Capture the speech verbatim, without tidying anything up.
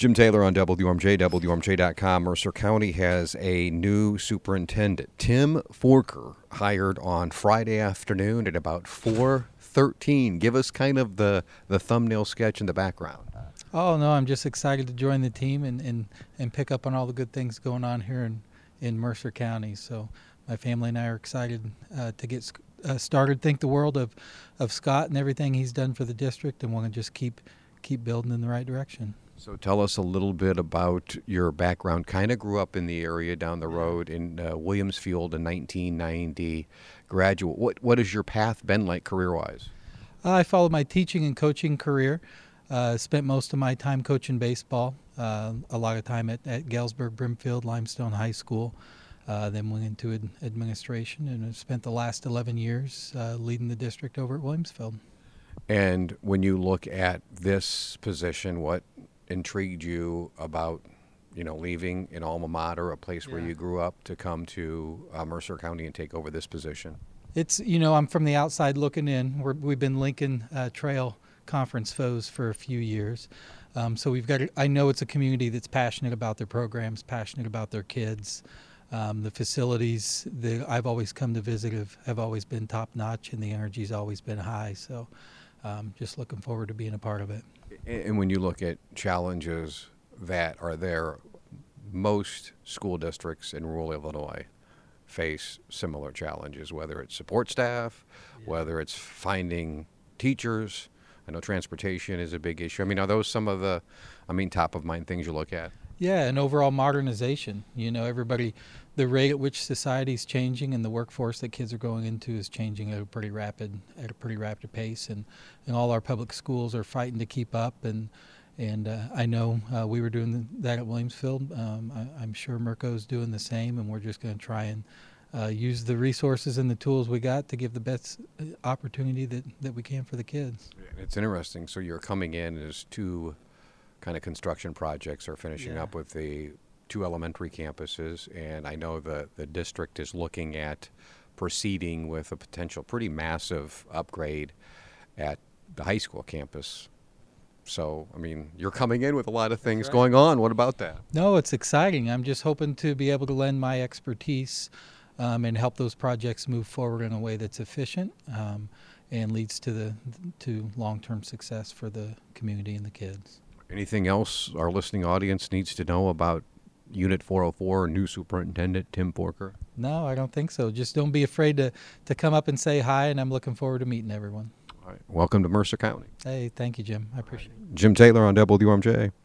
Jim Taylor on W M J, W M J dot com. Mercer County has a new superintendent. Tim Forker, hired on Friday afternoon at about four thirteen. Give us kind of the, the thumbnail sketch in the background. Oh, no, I'm just excited to join the team and, and, and pick up on all the good things going on here in, in Mercer County. So my family and I are excited uh, to get uh, started. Think the world of, of Scott and everything he's done for the district, and want to just keep keep building in the right direction. So tell us a little bit about your background. Kind of grew up in the area down the road in uh, Williamsfield in nineteen ninety. Graduate. What what has your path been like career-wise? Uh, I followed my teaching and coaching career. Uh, spent most of my time coaching baseball. Uh, a lot of time at, at Galesburg, Brimfield, Limestone High School. Uh, then went into ad- administration, and have spent the last eleven years uh, leading the district over at Williamsfield. And when you look at this position, what intrigued you about, you know, leaving an alma mater, a place yeah. where you grew up, to come to uh, Mercer County and take over this position? It's, you know, I'm from the outside looking in. We're, we've been Lincoln uh, Trail Conference foes for a few years. Um, so we've got, I know it's a community that's passionate about their programs, passionate about their kids. Um, the facilities that I've always come to visit have, have always been top notch, and the energy's always been high. So um, just looking forward to being a part of it. And when you look at challenges that are there, most school districts in rural Illinois face similar challenges, whether it's support staff, yeah. whether it's finding teachers. I know transportation is a big issue. I mean, are those some of the, I mean, top of mind things you look at? Yeah, and overall modernization. You know, everybody, the rate at which society is changing and the workforce that kids are going into is changing at a pretty rapid, at a pretty rapid pace, and, and all our public schools are fighting to keep up. And and uh, I know uh, we were doing that at Williamsfield. Um, I, I'm sure Merco's doing the same, and we're just going to try and uh, use the resources and the tools we got to give the best opportunity that, that we can for the kids. It's interesting. So you're coming in as two kind of construction projects are finishing yeah. up with the two elementary campuses, and I know the, the district is looking at proceeding with a potential pretty massive upgrade at the high school campus. So, I mean, you're coming in with a lot of things right. going on. What about that? No, it's exciting. I'm just hoping to be able to lend my expertise um, and help those projects move forward in a way that's efficient um, and leads to the to long-term success for the community and the kids. Anything else our listening audience needs to know about Unit four oh four, new superintendent Tim Forker? No, I don't think so. Just don't be afraid to, to come up and say hi, and I'm looking forward to meeting everyone. All right. Welcome to Mercer County. Hey, thank you, Jim. I appreciate it. Jim Taylor on W M J.